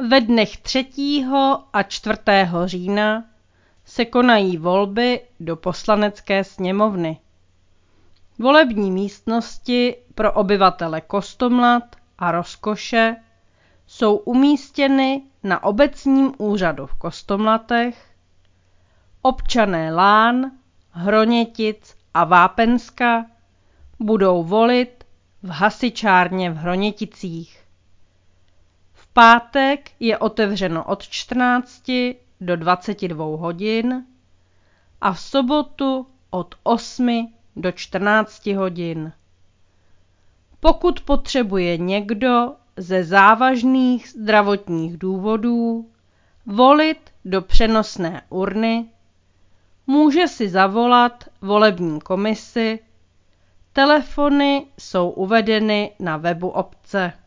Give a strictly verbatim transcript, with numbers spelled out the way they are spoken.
Ve dnech třetího a čtvrtého října se konají volby do Poslanecké sněmovny. Volební místnosti pro obyvatele Kostomlat a Rozkoše jsou umístěny na obecním úřadu v Kostomlatech. Občané Lán, Hronětic a Vápenska budou volit v hasičárně v Hroněticích. V pátek je otevřeno od čtrnácti do dvaceti dvou hodin a v sobotu od osmi do čtrnácti hodin. Pokud potřebuje někdo ze závažných zdravotních důvodů volit do přenosné urny, může si zavolat volební komisi. Telefony jsou uvedeny na webu obce.